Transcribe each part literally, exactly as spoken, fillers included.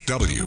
W.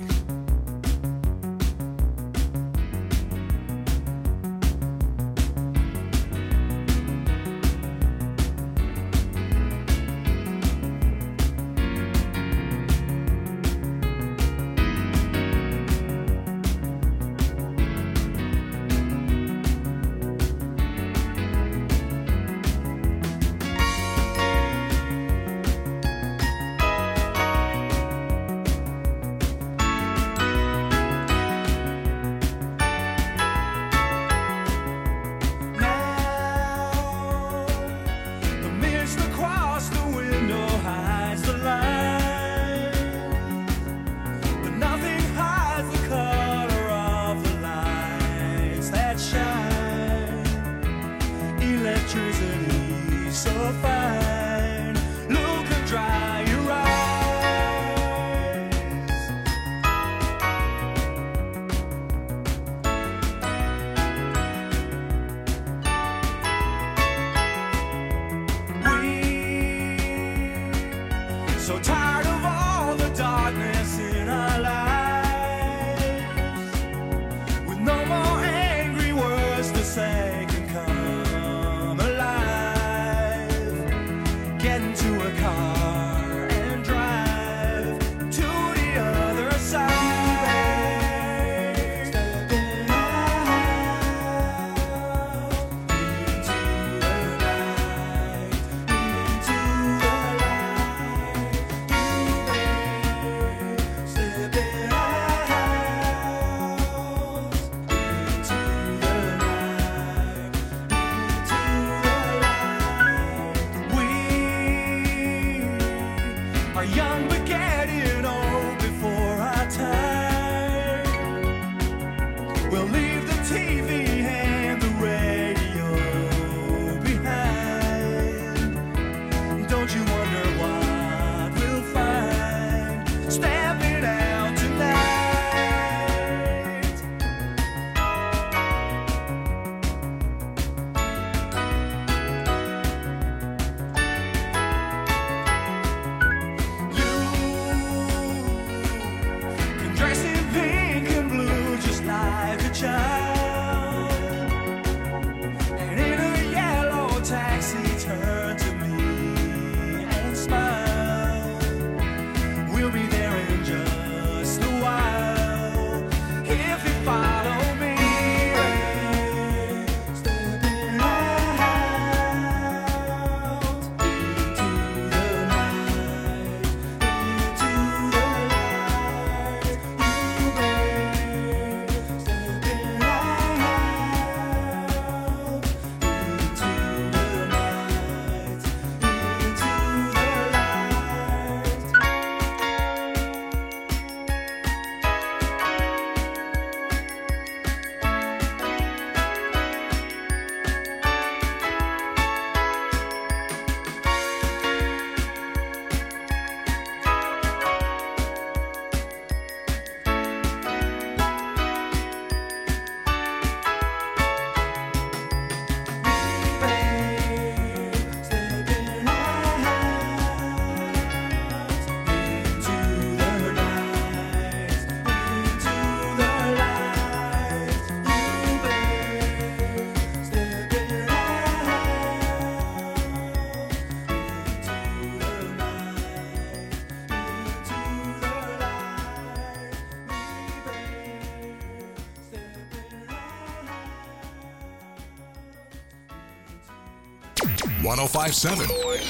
one oh five point seven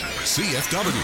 C F W.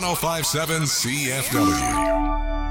oh five seven C F W.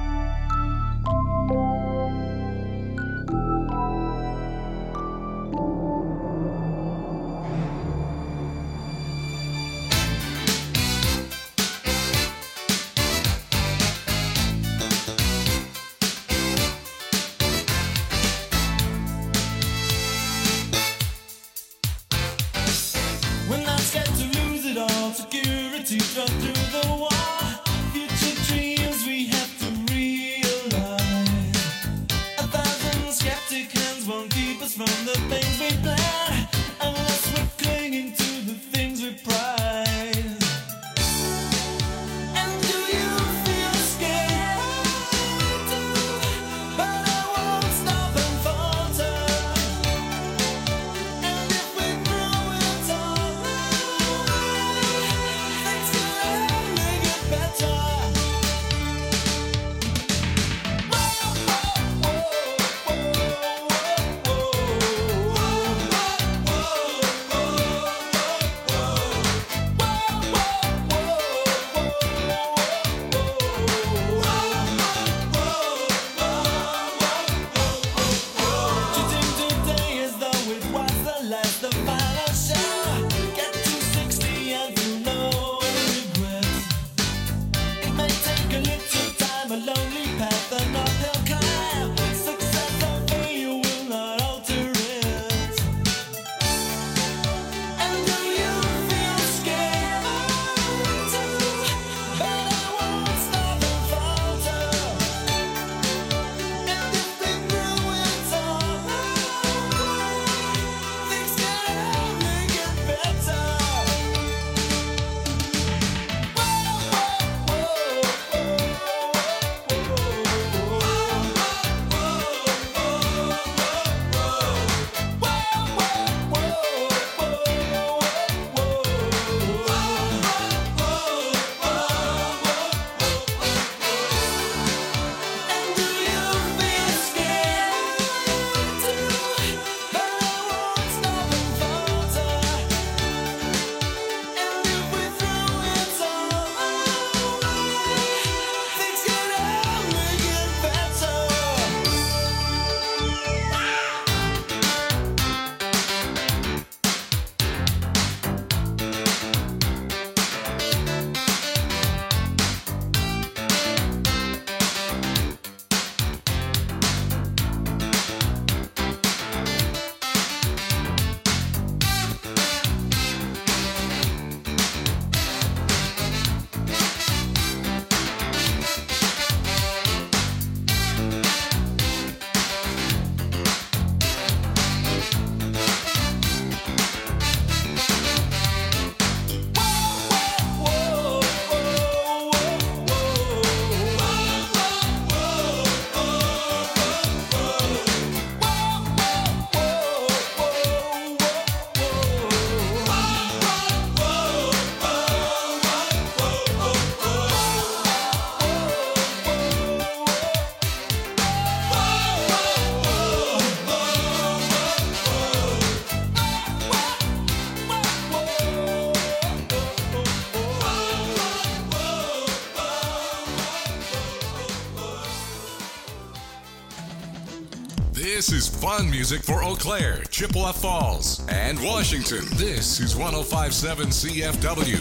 This is fun music for Eau Claire, Chippewa Falls, and Washington. This is one oh five point seven C F W.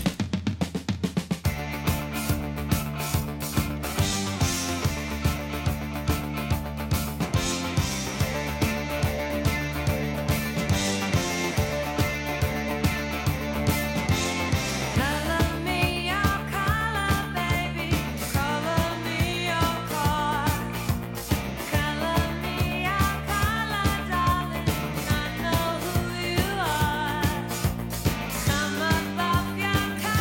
Come above your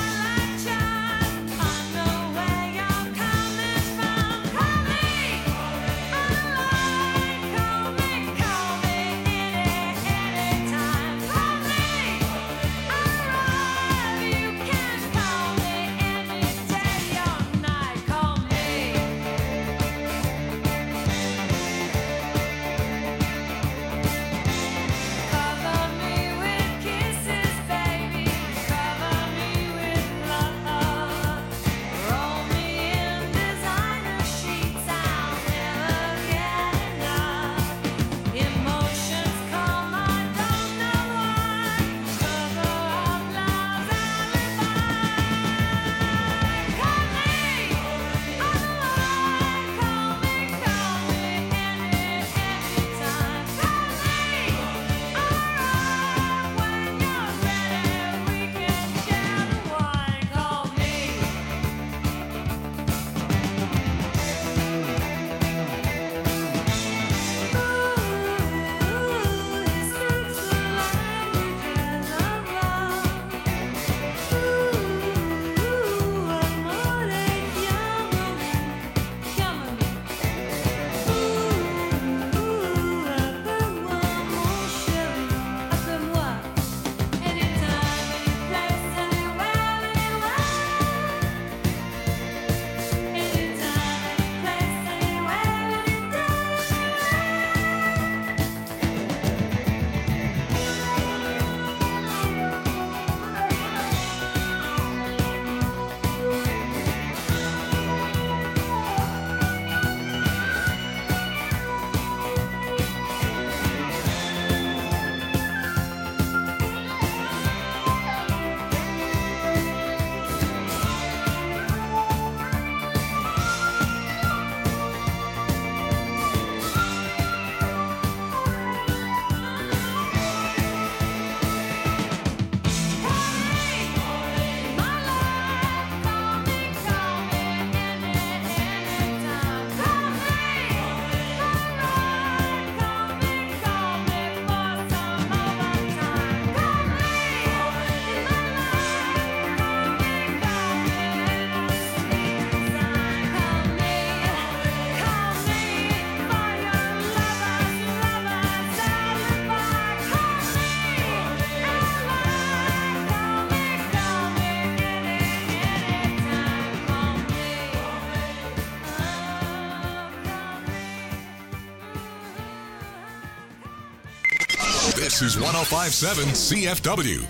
This is one oh five point seven C F W.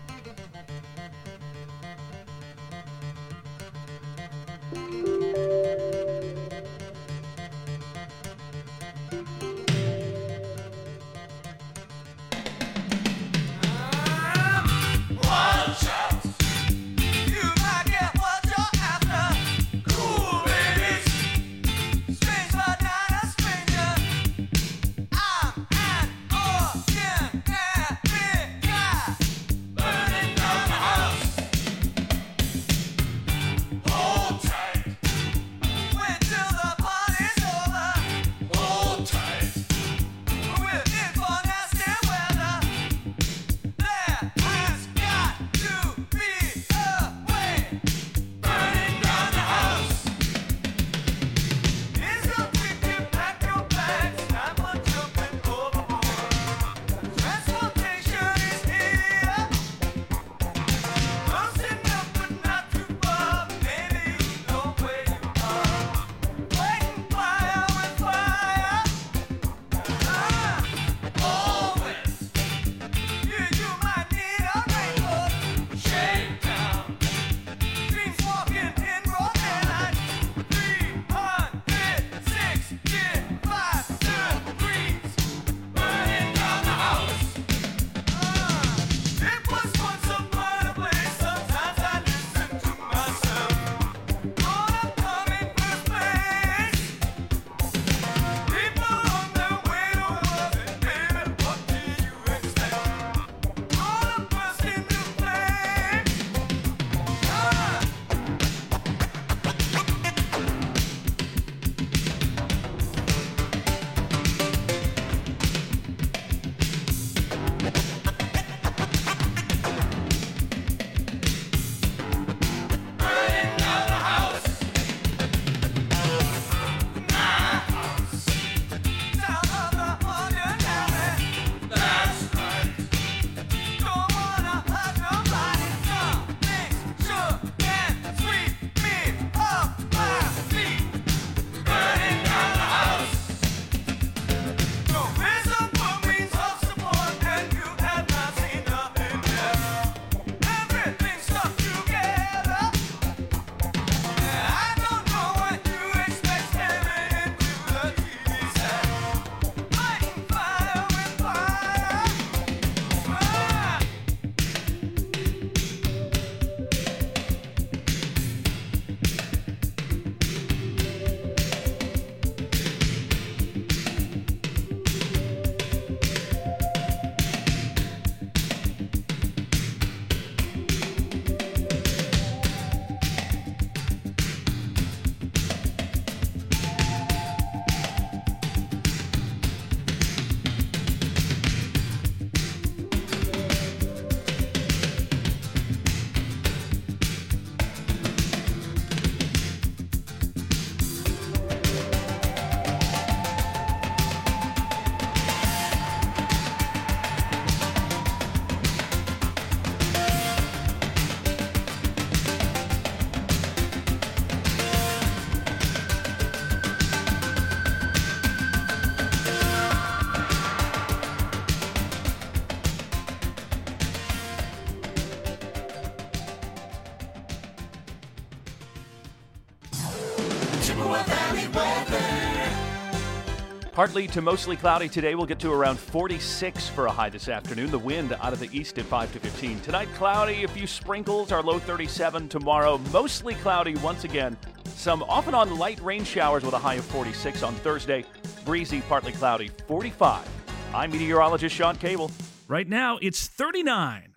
Partly to mostly cloudy today. We'll get to around forty-six for a high this afternoon. The wind out of the east at five to fifteen. Tonight, cloudy, a few sprinkles. Our low thirty-seven tomorrow. Mostly cloudy once again. Some off and on light rain showers with a high of forty-six on Thursday. Breezy, partly cloudy, forty-five. I'm meteorologist Sean Cable. Right now, it's thirty-nine.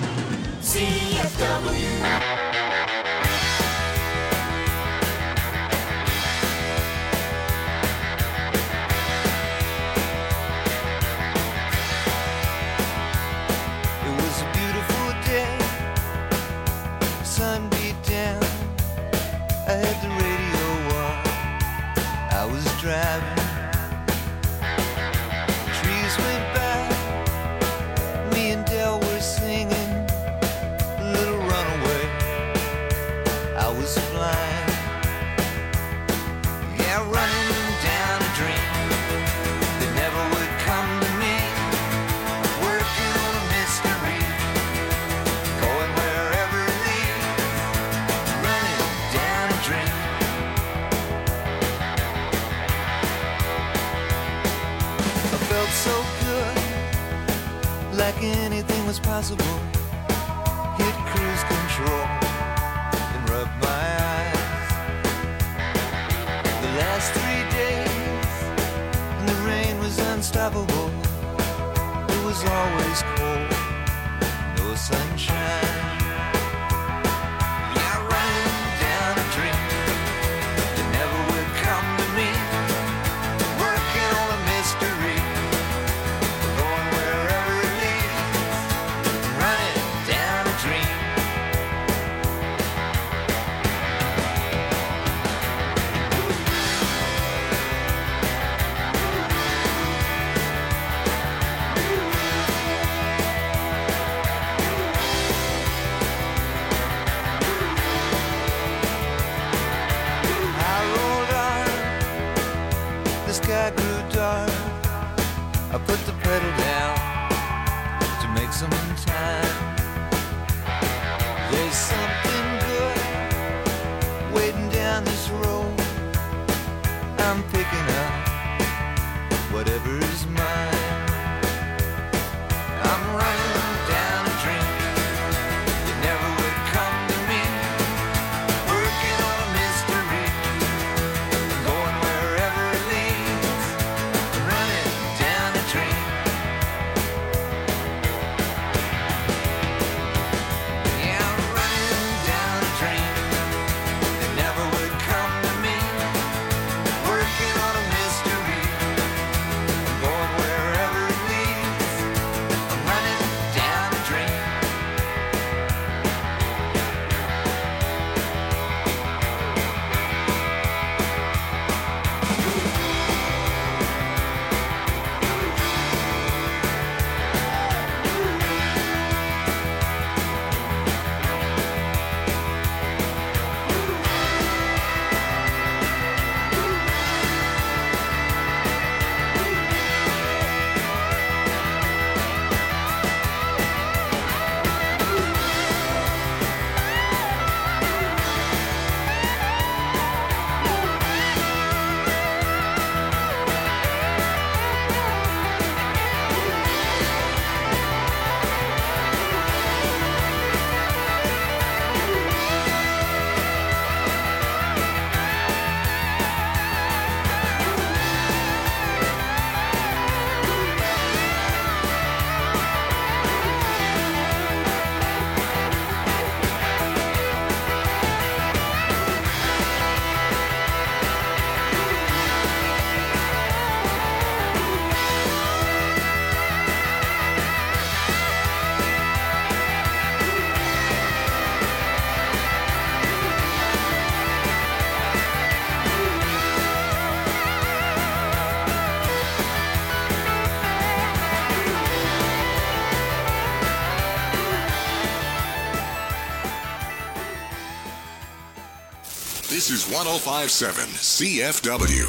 C F W. I had the radio on, I was driving, trees went by, me and Del were singing a little runaway. like anything was possible. Hit cruise control and rub my eyes. The last three days, and the rain was unstoppable. It was always cold, no sunshine. Yeah, running down a dream that never would come to me. Working on a mystery, going wherever it leads. Running down a dream. I rolled on, the sky grew dark. I put the pedal down to make some time. There's something good waiting down this road. I'm picking up whatever's mine. I'm running down a dream that never would come to me. Working on a mystery, going wherever it leads. Running down a dream. Yeah, I'm running down a dream that never would come to me. Working on a mystery, going wherever it leads. I'm running down a dream. This is one oh five point seven C F W.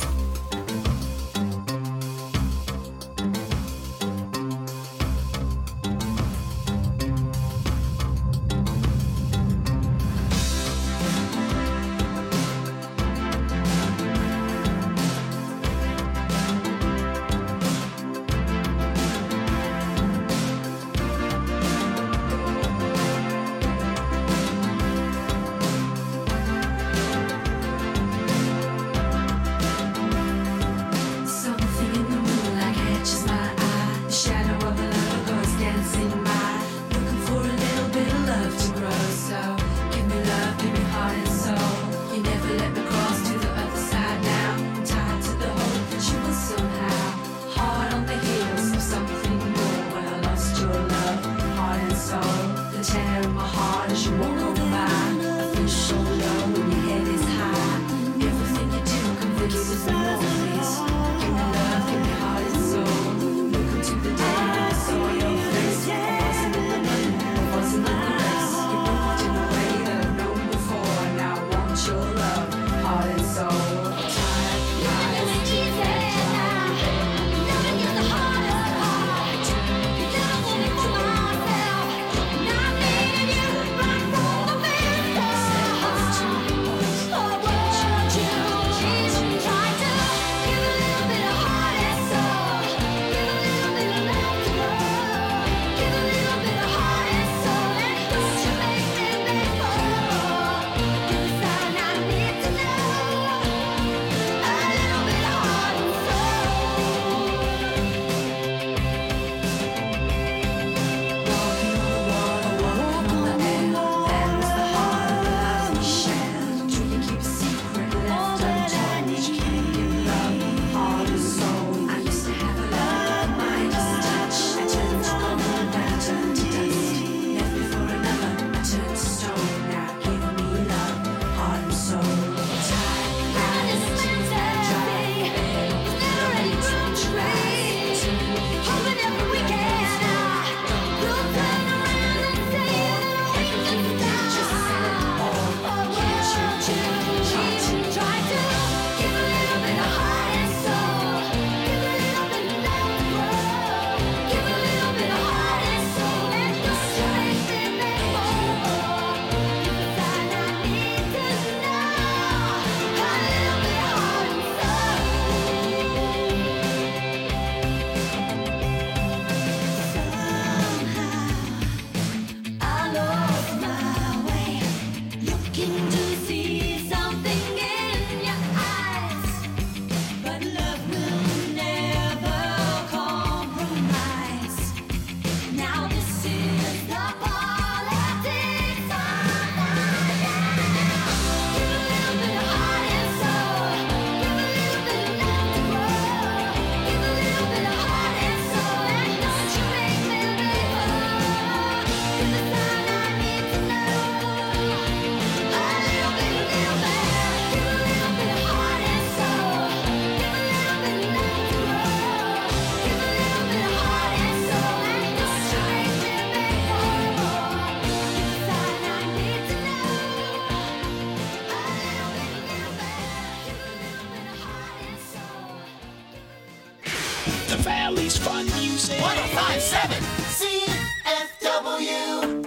The Valley's fun music. one oh five point seven C F W.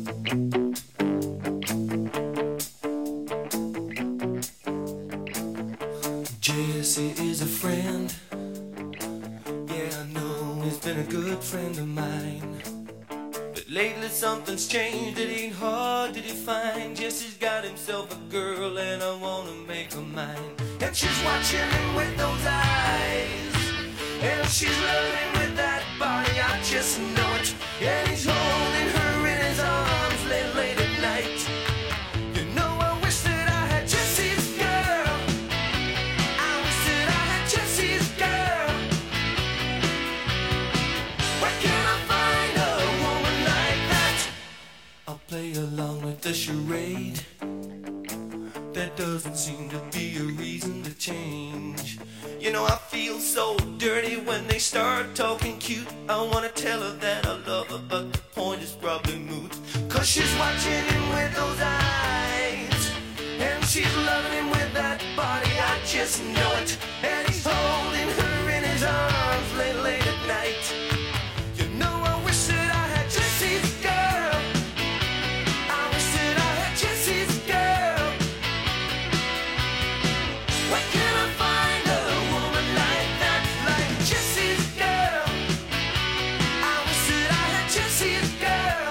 Jesse is a friend. Yeah, I know he's been a good friend of mine. But lately something's changed, it ain't hard to define. Jesse's got himself a girl and I wanna make her mine. And she's watching him with those eyes, and she's loving him with that body, I just know it. And he's holding her in his arms late, late at night. You know I wish that I had Jesse's girl. I wish that I had Jesse's girl. Where can I find a woman like that? I'll play along with the charade. There doesn't seem to be a reason to change. You know I feel so dirty when they start talking cute. I wanna tell her that I love her, but the point is probably moot. Cause she's watching him with those eyes, and she's loving him with that body, I just know it. And he's holding her in his arms late, late at night. You know I wish that I had Jesse's girl. I wish that I had Jesse's girl. Where can I find a woman like that, like Jesse's girl? I wish that I had Jesse's girl.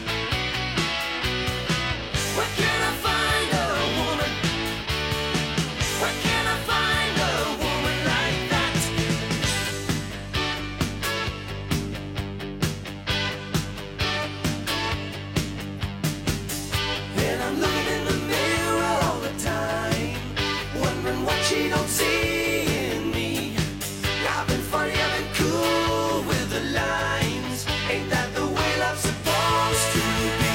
Where can I find a woman? Where can I find a woman like that? And I'm looking in the mirror all the time, wondering what she don't see in me. I've been funny, I've been cool with the lines. Ain't that the way love's supposed to be?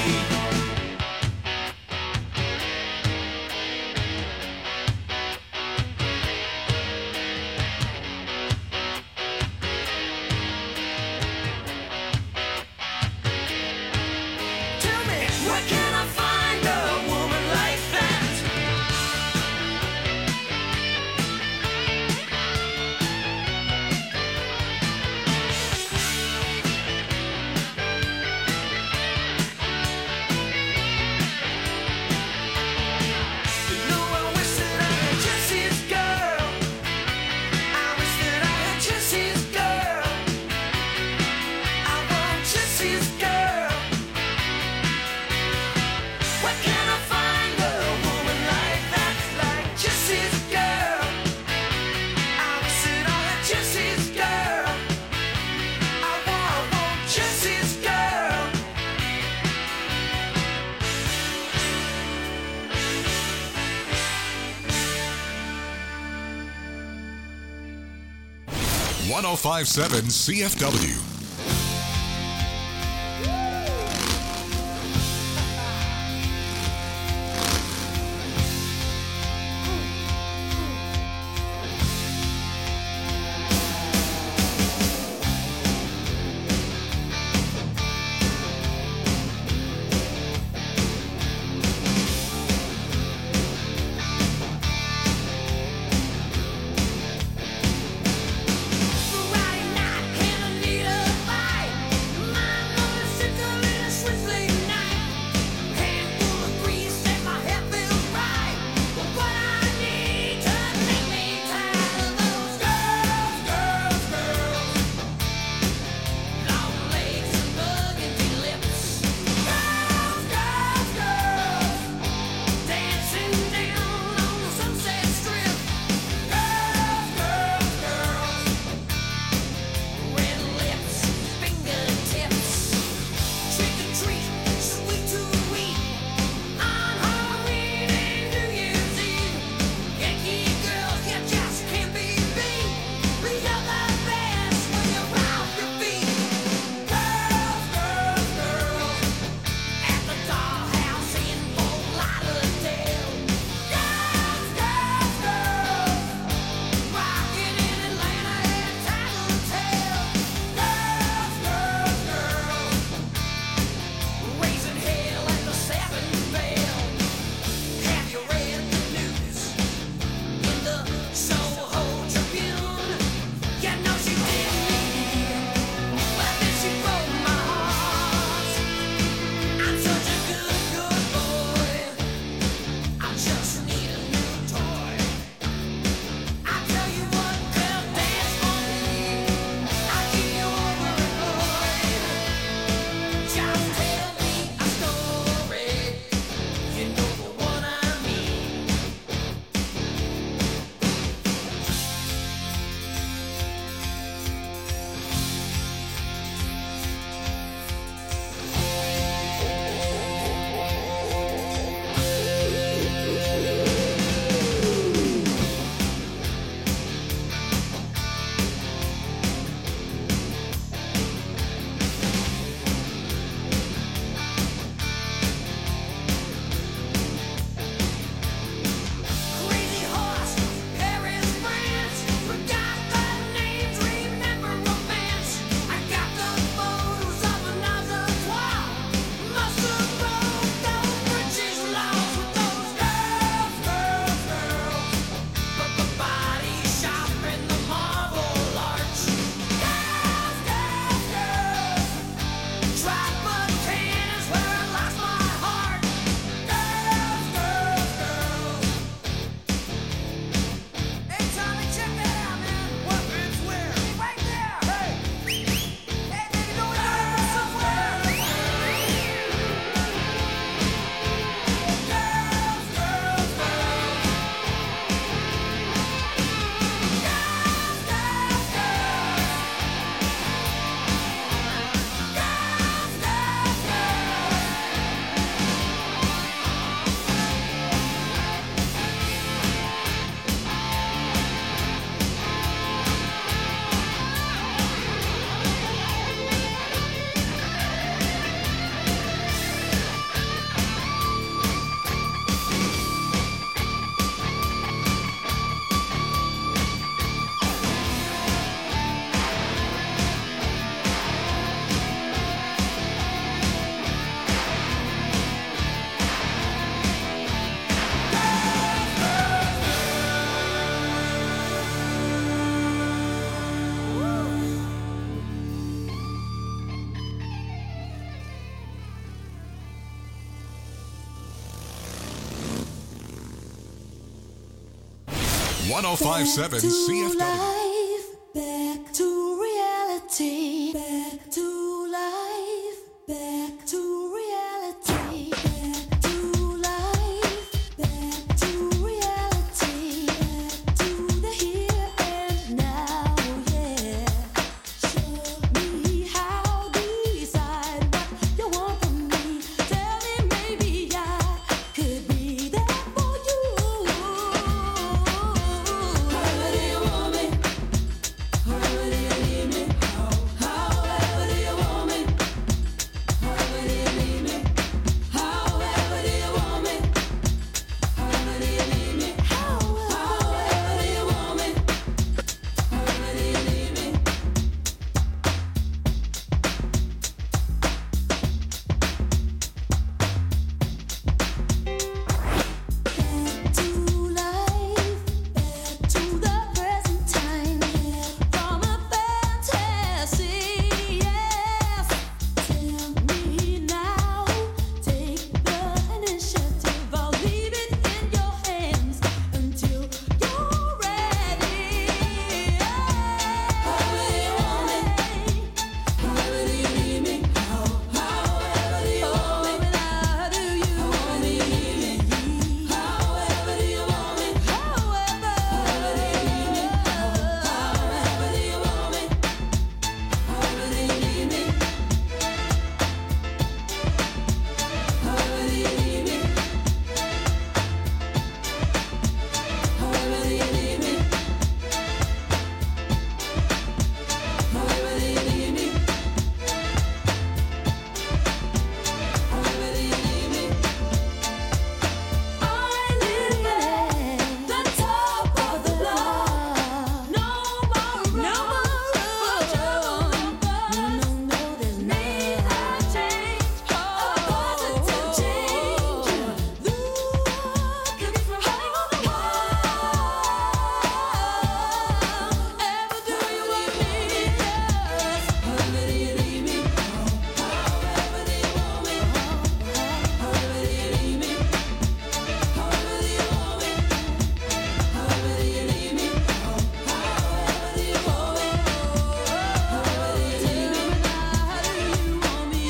Tell me, where can I find a woman like that? You know I wish that I had Jesse's girl. I wish that I had Jesse's girl. I want Jesse's girl. Where can I find a woman like that, like Jesse's girl? I wish that I had Jesse's girl. I want, I want Jesse's girl. one oh five point seven C F W. Friday night, Carmelita. one oh five point seven C F W. Life, back to reality. Back to life. Back to reality. Back to life. Back to reality. Back to the here and now. Yeah. Show me how to decide what you want from me. Tell me maybe I could be there for you. However do you want me? However do you need me? However do you want me? However do you need me? However do you want me? However do you need me? However do you want me? However do you need me? Back to life, back to the present time, from a fantasy, yes. Tell me now, take the initiative. I'll leave it in your hands until you're ready. However do you want me? However do you need me? However do you want me? How do you want me? However do you want me? However do you need me? However do you want me? However do you need me? However do you need me? However do you need me? However do you need me? However do you need me? I live at the top of the block. No more room for trouble numbers. No, no, there's need a change, a positive change. Look at me hanging on the wall. Ever do you want me? Yes. However do you need me? However do you want me? However do you need me? However do you want me? However do you need me? However do you want me? However do you need me? How do you want me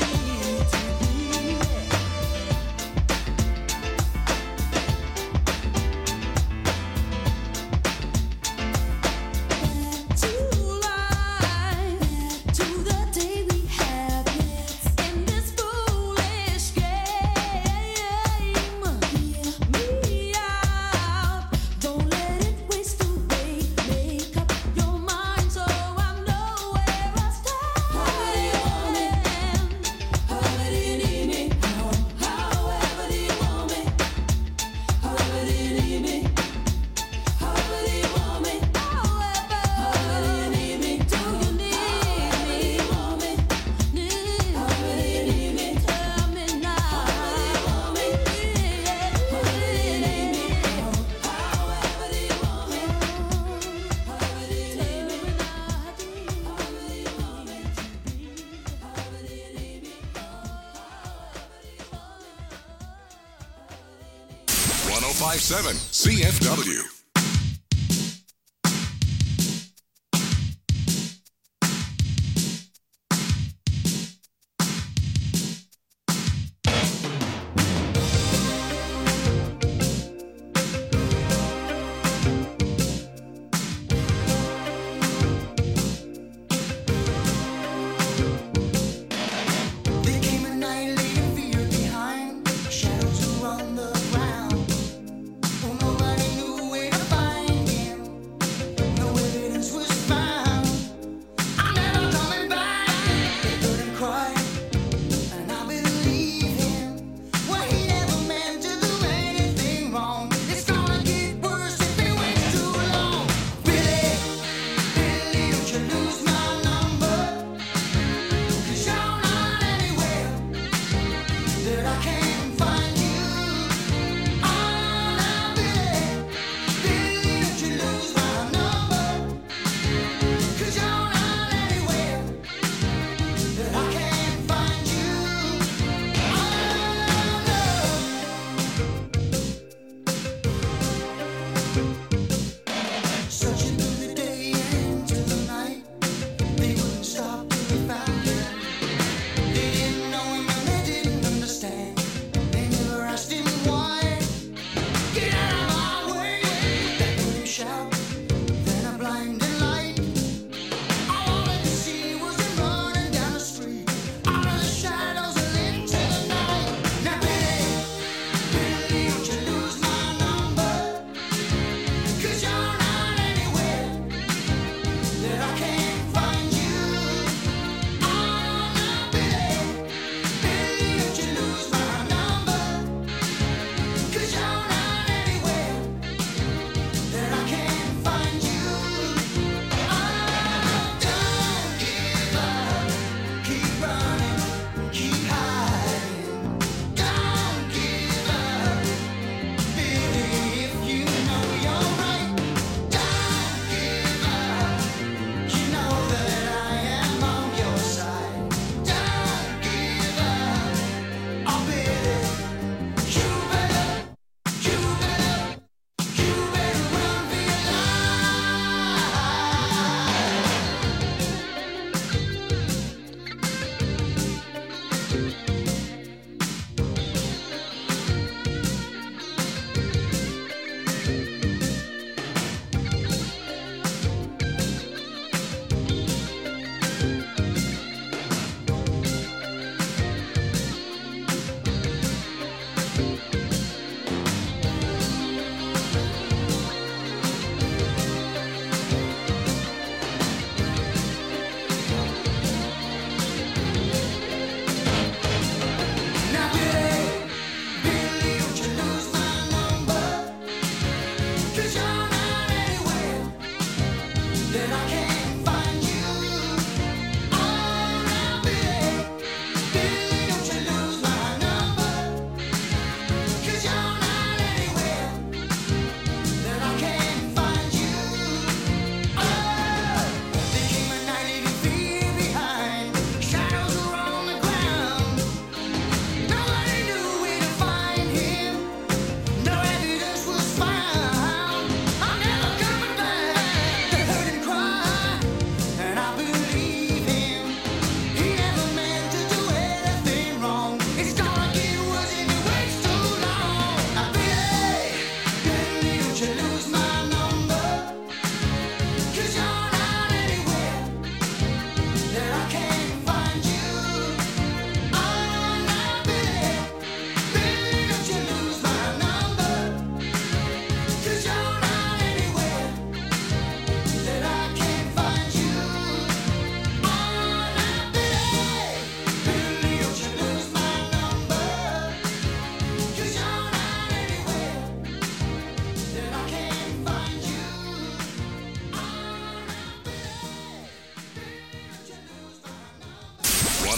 Back to life, back to the day we have in this foolish game. Hear me out, don't let it waste away. Make up your mind so I know where I stand. However do you want me? However do you need me? However do you want me? However do you need me? However do you want me? However do you need me? Do you need me? However do you want me? Need However do you need me? Tell me now. However do you want me? However do you need me? However do you want me? However do you need me? However do you want me to be? However do you need me? one oh five point seven C F W. There came a night leaving fear behind, shadows around the ground. Oh, nobody knew where to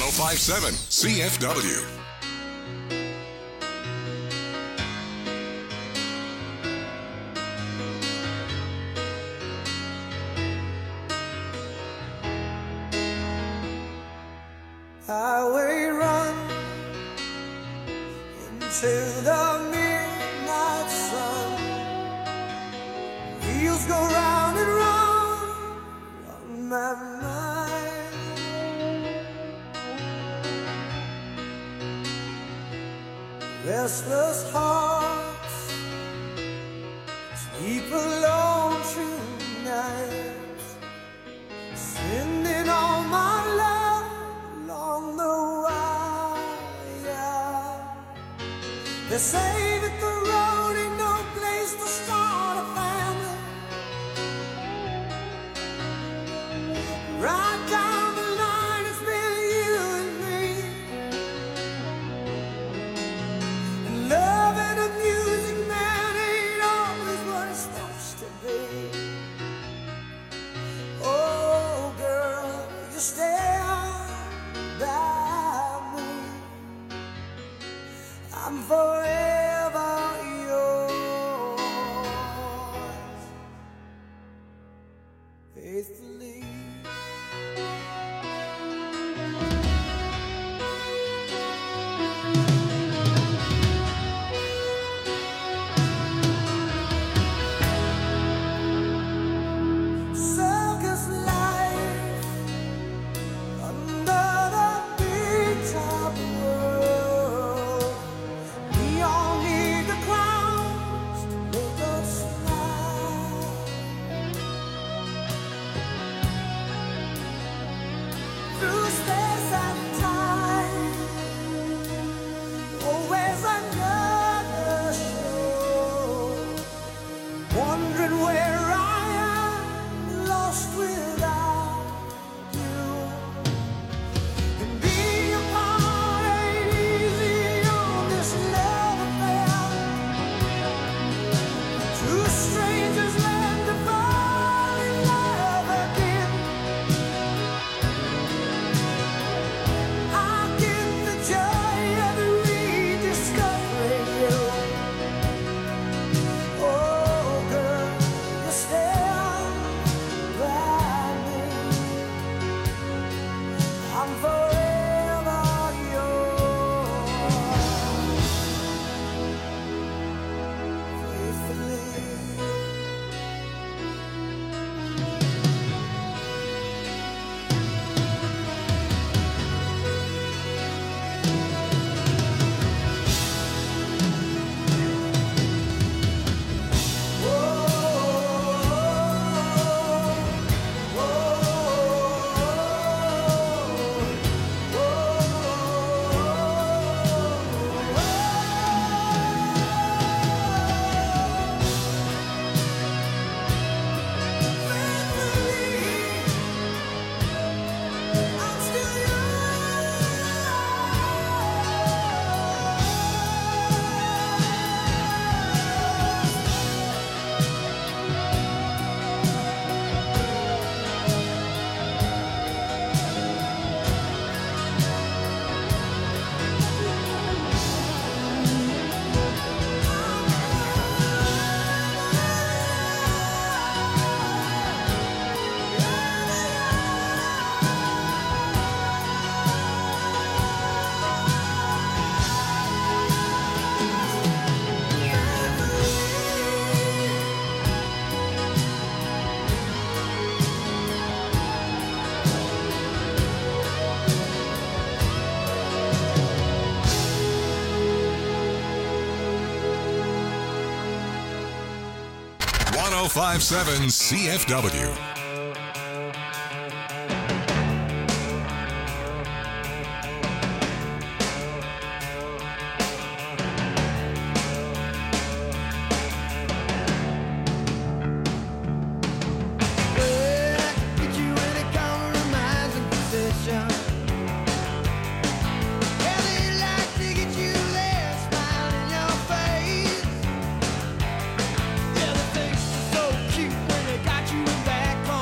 oh five seven C F W. Highway run into the midnight sun. Wheels go round and round on my mind. Restless hearts sleep alone tonight, sending all my love along the wire. They say that the road ain't no place to start a family. Right down the line, it's been you and me. And love and a music man ain't always what it's supposed to be. Oh, girl, you stand by me. I'm forever yours, faithfully. Circus life under the big top world. We all need the clowns to make us smile. Through space and time, always another show. Wondering where I am, lost without you. And being apart ain't easy on this love affair. Two strangers learn to fall in love again. I get the joy of rediscovering you. Oh, girl, you stand by me. I'm forever yours, faithfully. I'm still one oh five seven C F W. Get you any compromising position. Yeah, they like to get you there, smile in your face. Yeah, the things are so cute when they got you in back.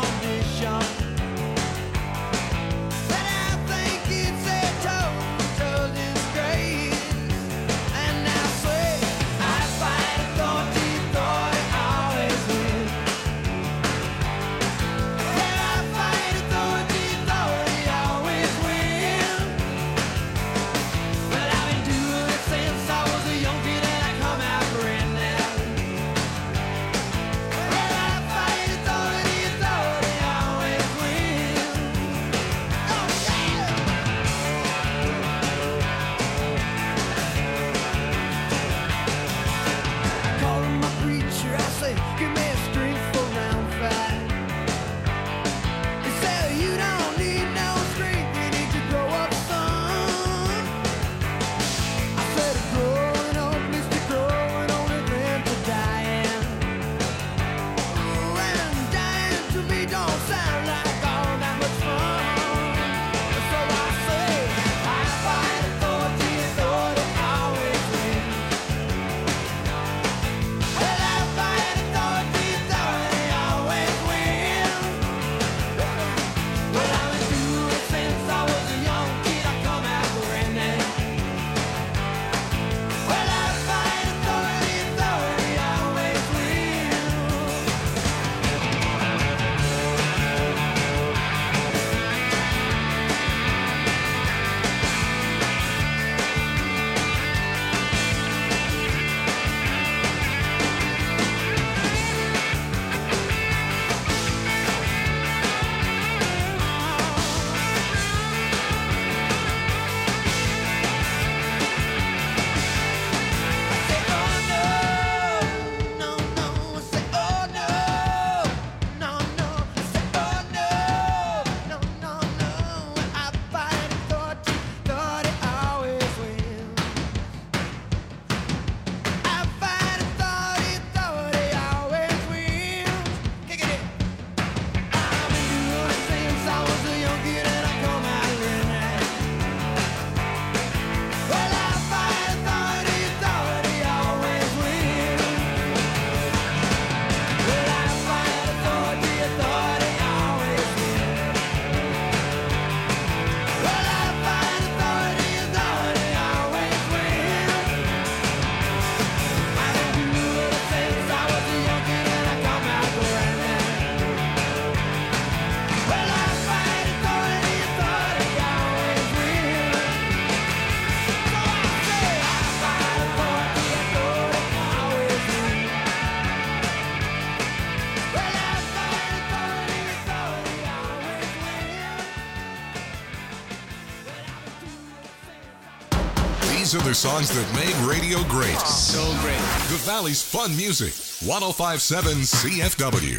These are the songs that made radio great. So great. The Valley's fun music. one oh five point seven C F W.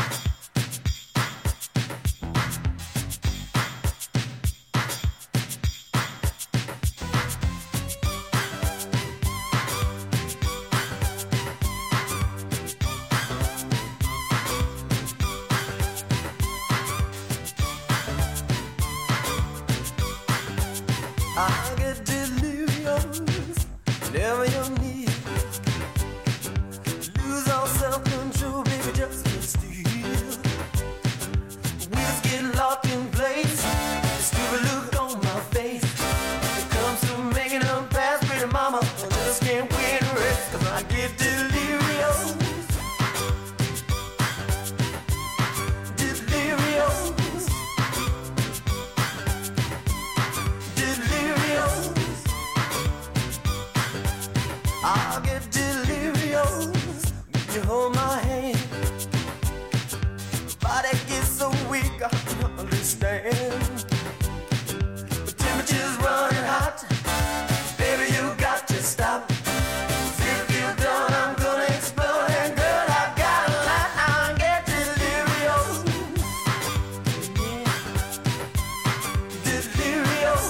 I get delirious whenever you're near. Lose all self-control, baby, just get still. Wheels get locked in place. Stupid look on my face. It comes to making a pass, pretty mama. I just can't wait to rest, 'cause I get delirious. Delirious. Delirious. I get delirious when you hold my hand. Body gets so weak, I can't understand. The temperature's running hot. Baby, you got to stop. 'Cause if you're done, I'm gonna explode. And girl, I got a lot. I get delirious. Yeah. Delirious.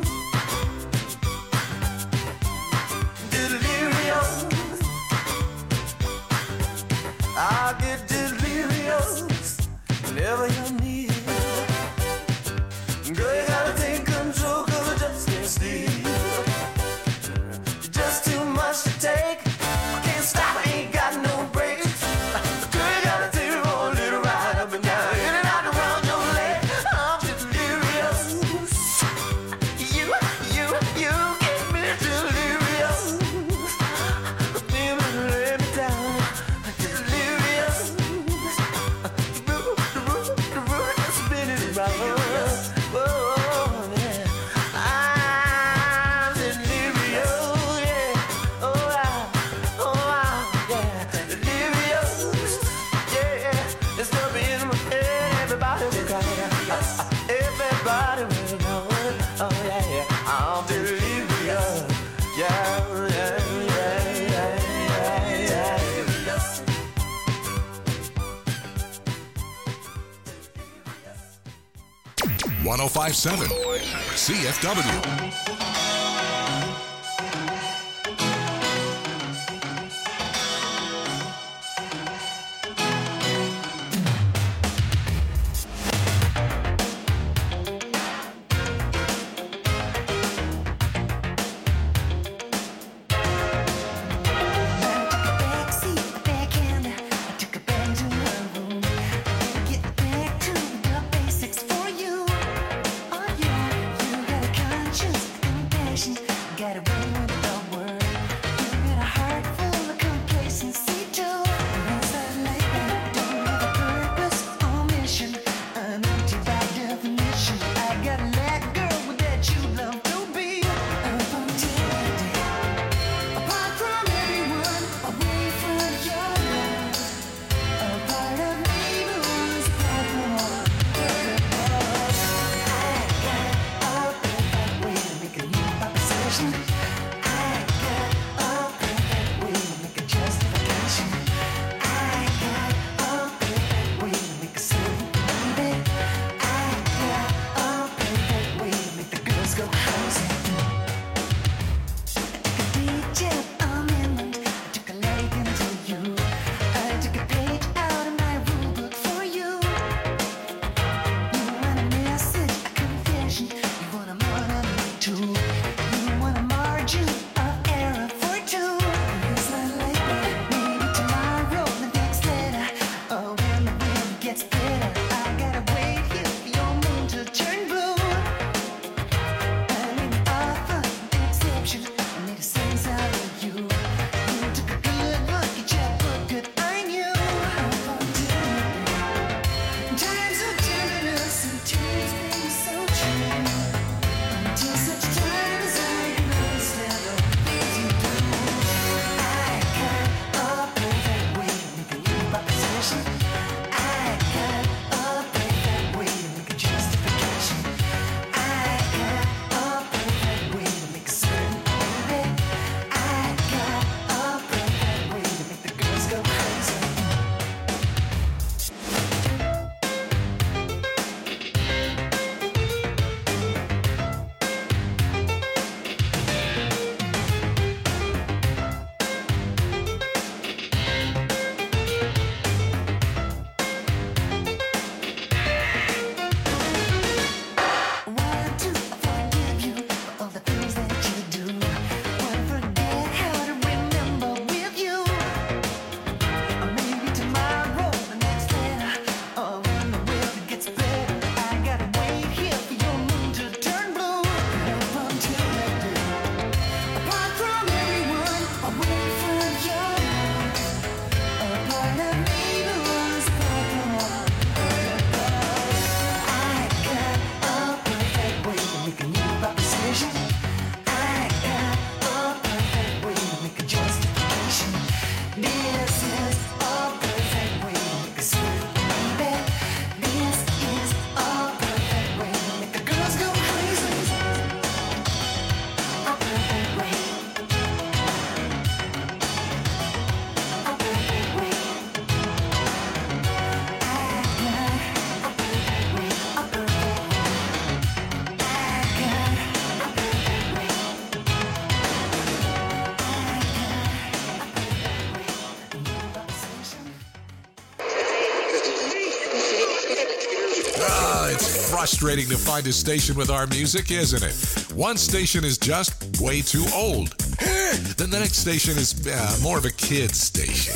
Delirious. I get delirious whenever you're near. Girl, you gotta take control, 'cause I just can't sleep. Just too much to take. I can't stop, I ain't got no brakes. Girl, you gotta take it for a little ride up and down, in and out around your leg. I'm delirious. You, you, you get me delirious. Baby, let me down. Delirious. The root, the root, the root is spinning around. Oh, yeah. I'm delirious, yeah. Oh, wow, oh, wow, yeah. Delirious, yeah. There's something in my head, everybody will cry. Everybody will know it. Oh, yeah, yeah. I'm delirious, yeah, yeah, yeah, yeah, yeah, yeah. one oh five point seven C F W. Backseat, backhand. I took it back to my room. Get back to the basics for you. Oh yeah, you got a conscience and frustrating to find a station with our music, isn't it? One station is just way too old. Then the next station is uh, more of a kid's station.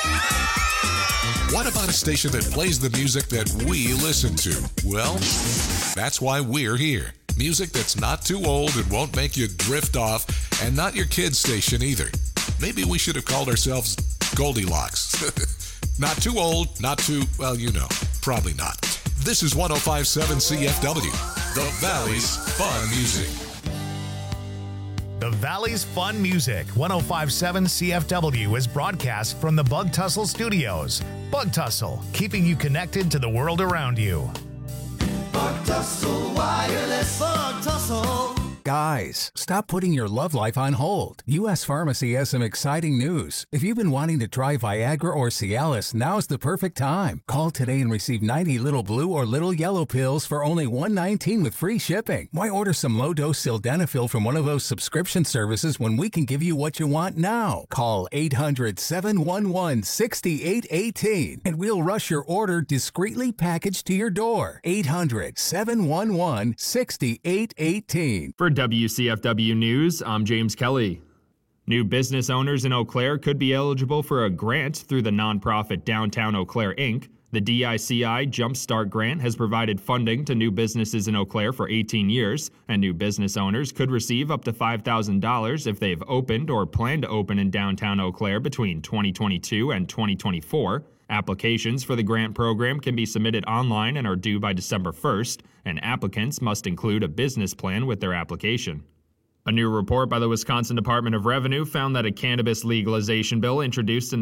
What about a station that plays the music that we listen to? Well, that's why we're here. Music that's not too old and won't make you drift off, and not your kid's station either. Maybe we should have called ourselves Goldilocks. Not too old, not too, well, you know, probably not. This is one oh five point seven C F W, the Valley's Fun Music. The Valley's Fun Music, one oh five point seven C F W, is broadcast from the Bug Tussle Studios. Bug Tussle, keeping you connected to the world around you. Bug Tussle Wireless. Bug Tussle. Guys, stop putting your love life on hold. U S Pharmacy has some exciting news. If you've been wanting to try Viagra or Cialis, now's the perfect time. Call today and receive ninety little blue or little yellow pills for only one hundred nineteen dollars with free shipping. Why order some low-dose sildenafil from one of those subscription services when we can give you what you want now? Call eight hundred, seven one one, six eight one eight and we'll rush your order discreetly packaged to your door. eight hundred, seven one one, six eight one eight. For W C F W News, I'm James Kelly. New business owners in Eau Claire could be eligible for a grant through the nonprofit Downtown Eau Claire, Incorporated. The D I C I Jumpstart Grant has provided funding to new businesses in Eau Claire for eighteen years, and new business owners could receive up to five thousand dollars if they've opened or plan to open in downtown Eau Claire between twenty twenty-two and twenty twenty-four. Applications for the grant program can be submitted online and are due by December first, and applicants must include a business plan with their application. A new report by the Wisconsin Department of Revenue found that a cannabis legalization bill introduced in